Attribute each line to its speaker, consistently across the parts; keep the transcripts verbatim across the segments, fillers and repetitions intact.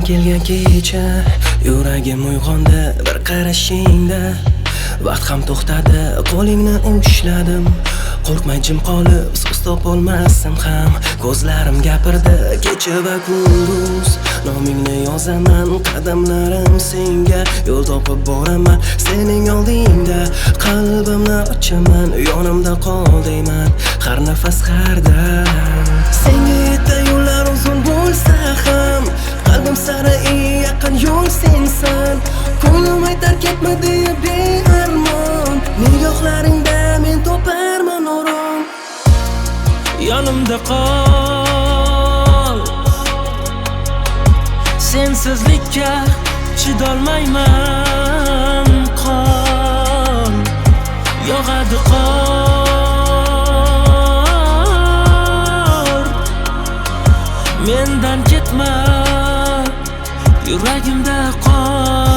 Speaker 1: kelgan kecha, yuragim uyg'ondi bir qarashingda. Vaqt ham to'xtadi, qo'lingni ushladim. Qo'rqmay jim qolib, so'z topolmasdim ham. Ko'zlarim gapirdi kecha va kunduz. Nomingni yozaman, qadamlarim senga. Yo'l topib boraman sening oldingda. Qalbimni ochaman, yonimda qol deyman har nafas har dam. Senga yetay yo'llar uzun bo'lsa ham, qalbim sari eng yaqin yo'l sensan. Ko'nglim aytar ketma deya bearmon, nigohlaringda men toparman orom.
Speaker 2: Yonimda qol, sensizlikka chidolmayman. Qol yog'adi qor, mendan ketma, yuragimda qol.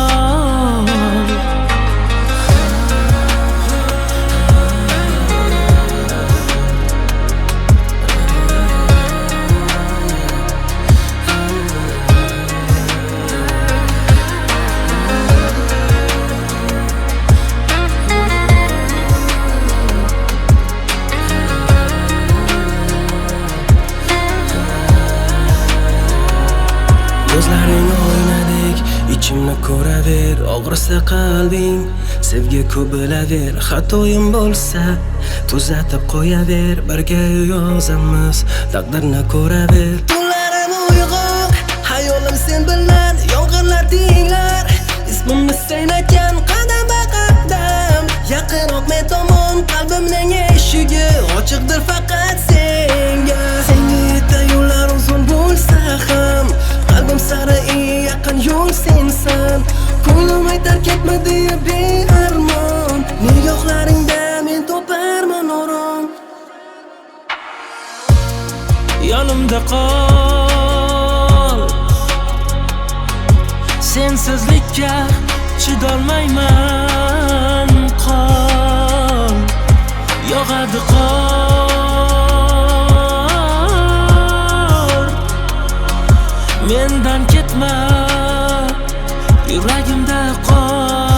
Speaker 1: Ko'zlaring oynadek ichimni ko'raver, og'risa qalbing sevgi ko'p bilaver. Xatoyim bo'lsa tuzatib qo'yaver, birga yozamiz taqdirni ko'raver. Tunlarim uyg'oq, hayolim sen bilan yolg'onlar tinglar. Ismimni sen aytgan qadam qadam, yaqinroq men tomon qalbimning eshigi ochiqdir faqat senga. Senga yetay yo'llar uzun bo'lsa ham, qalbim sari eng yaqin yo'l sensan. Ko'nglim aytar ketma deya bearmon, nigohlaringda men toparman orom.
Speaker 2: Yonimda qol, sensizlikka chidolmayman. Qol yog'adi qor, mendan ketma, yuragimda qol.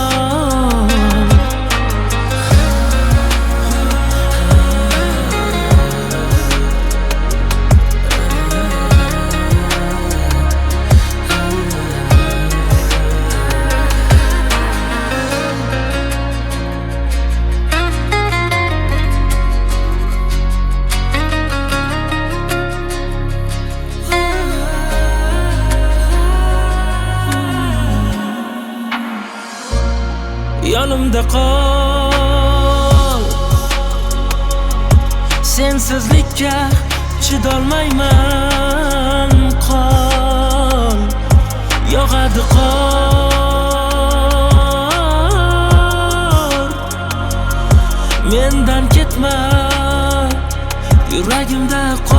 Speaker 2: Yonimda qol, sensizlikka chidolmayman. Qol yog'adi qor, mendan ketma, yuragimda qol.